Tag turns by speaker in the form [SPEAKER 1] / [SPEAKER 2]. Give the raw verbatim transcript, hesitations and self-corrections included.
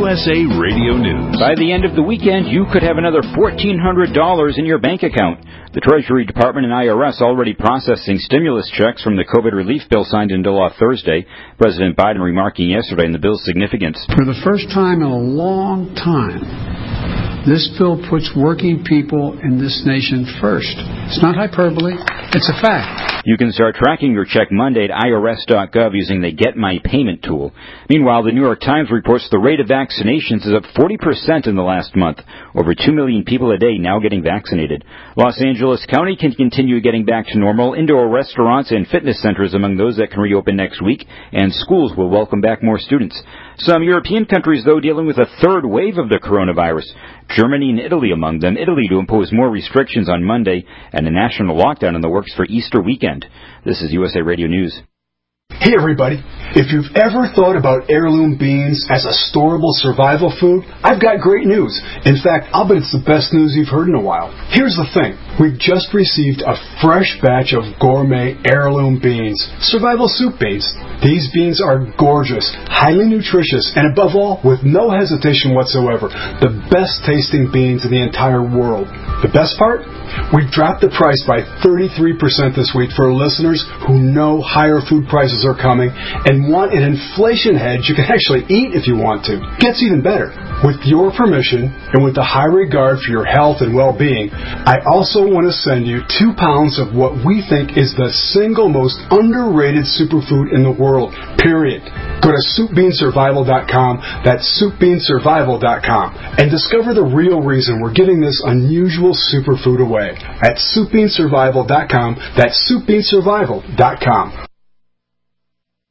[SPEAKER 1] S A Radio News.
[SPEAKER 2] By the end of the weekend, you could have another fourteen hundred dollars in your bank account. The Treasury Department and I R S already processing stimulus checks from the COVID relief bill signed into law Thursday. President Biden remarking yesterday on the bill's significance.
[SPEAKER 3] For the first time in a long time, this bill puts working people in this nation first. It's not hyperbole. It's a fact.
[SPEAKER 2] You can start tracking your check Monday at I R S dot gov using the Get My Payment tool. Meanwhile, the New York Times reports the rate of vaccinations is up forty percent in the last month. Over two million people a day now getting vaccinated. Los Angeles County can continue getting back to normal. Indoor restaurants and fitness centers among those that can reopen next week, and schools will welcome back more students. Some European countries, though, dealing with a third wave of the coronavirus. Germany and Italy among them. Italy to impose more restrictions on Monday and a national lockdown in the works for Easter weekend. This is U S A Radio News.
[SPEAKER 4] Hey everybody, if you've ever thought about heirloom beans as a storable survival food, I've got great news. In fact, I'll bet it's the best news you've heard in a while. Here's the thing. We've just received a fresh batch of gourmet heirloom beans, survival soup beans. These beans are gorgeous, highly nutritious, and above all, with no hesitation whatsoever, the best tasting beans in the entire world. The best part? We've dropped the price by thirty-three percent this week for listeners who know higher food prices are coming and want an inflation hedge you can actually eat if you want to. Gets even better. With your permission and with the high regard for your health and well-being, I also want to send you two pounds of what we think is the single most underrated superfood in the world, period. Go to soup bean survival dot com, that's soup bean survival dot com, and discover the real reason we're giving this unusual superfood away at soup bean survival dot com, that's soup bean survival dot com.